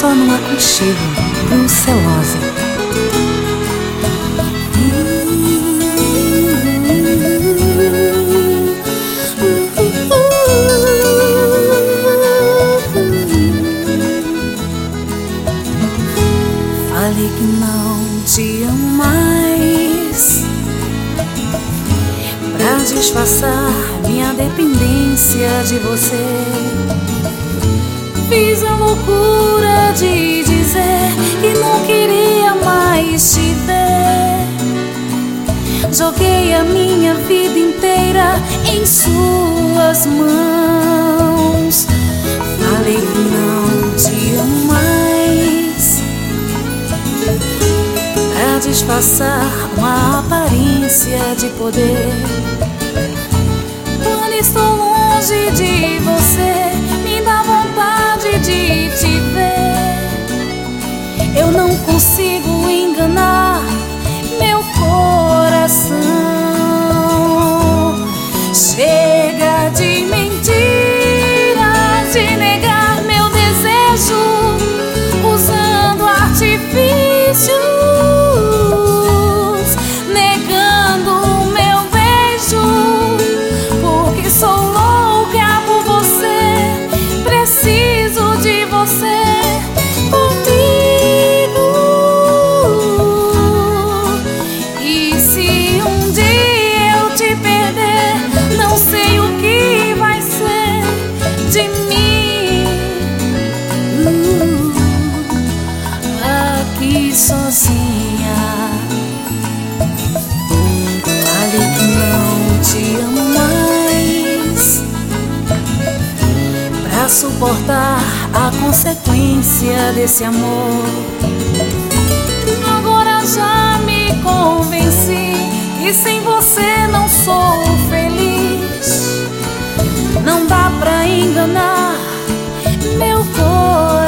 só no aconchego, brucelose. Falei que não te amo mais, pra disfarçar minha dependência de você. Fiz a loucura de dizer que não queria mais te ver. Joguei a minha vida inteira em suas mãos. Falei que não te amo mais, pra disfarçar uma aparência de poder. Quando estou longe de você, me dá vontade de te ver. Eu não consigo enganar meu coração. Chega de mentiras, de negar meu desejo, usando artifícios, negando o meu beijo, porque sou louca por você, preciso de você comigo. E se um dia eu te perder, não sei o que vai ser de mim. Aqui sozinha. Falei que não te amo mais, pra suportar a consequência desse amor. Agora já me convenci que sem você não sou feliz. Não dá pra enganar meu coração.